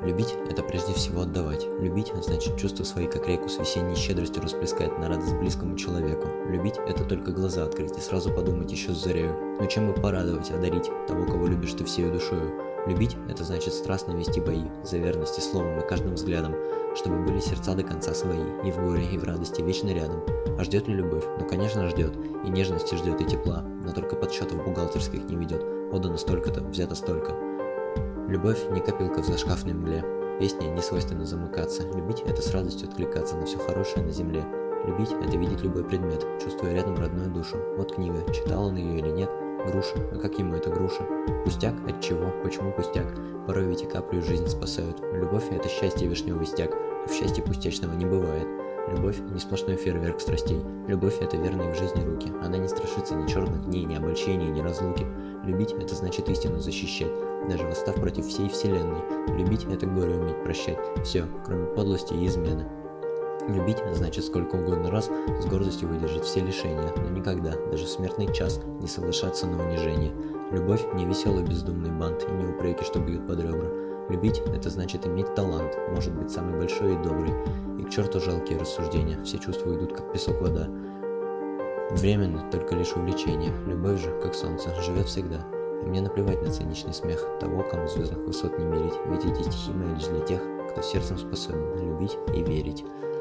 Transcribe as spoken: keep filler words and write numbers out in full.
Любить – это прежде всего отдавать. Любить – значит чувства свои, как реку с весенней щедростью расплескать на радость близкому человеку. Любить – это только глаза открыть и сразу подумать еще с зарею. Но чем бы порадовать, одарить того, кого любишь ты всею душою. Любить – это значит страстно вести бои, за верность и словом, и каждым взглядом, чтобы были сердца до конца свои, и в горе, и в радости вечно рядом. А ждет ли любовь? Ну конечно ждет, и нежности ждет, и тепла, но только подсчетов бухгалтерских не ведет. Отдано столько-то, взято столько. Любовь не копилка в зашкафной мгле. Песне не свойственно замыкаться. Любить – это с радостью откликаться на все хорошее на земле. Любить – это видеть любой предмет, чувствуя рядом родную душу. Вот книга, читал он ее или нет. Груша, а как ему эта груша? Пустяк? От чего? Почему пустяк? Порой ведь и каплю жизнь спасают. Любовь – это счастье вишневый стяг, а в счастье пустячного не бывает. Любовь – не сплошной фейерверк страстей. Любовь – это верные в жизни руки. Она не страшится ни черных дней, ни обольщений, ни разлуки. Любить – это значит истину защищать, даже восстав против всей вселенной. Любить – это горе уметь прощать. Все, кроме подлости и измены. Любить – значит сколько угодно раз с гордостью выдержать все лишения, но никогда, даже в смертный час, не соглашаться на унижение. Любовь – не веселый бездумный бант и не упреки, что бьют под ребра. Любить – это значит иметь талант, может быть самый большой и добрый. И к черту жалкие рассуждения, все чувства идут как песок вода. Временно, только лишь увлечение. Любовь же, как солнце, живет всегда. И мне наплевать на циничный смех того, кому звездных высот не мерить, ведь эти стихи мои лишь для тех, кто сердцем способен любить и верить.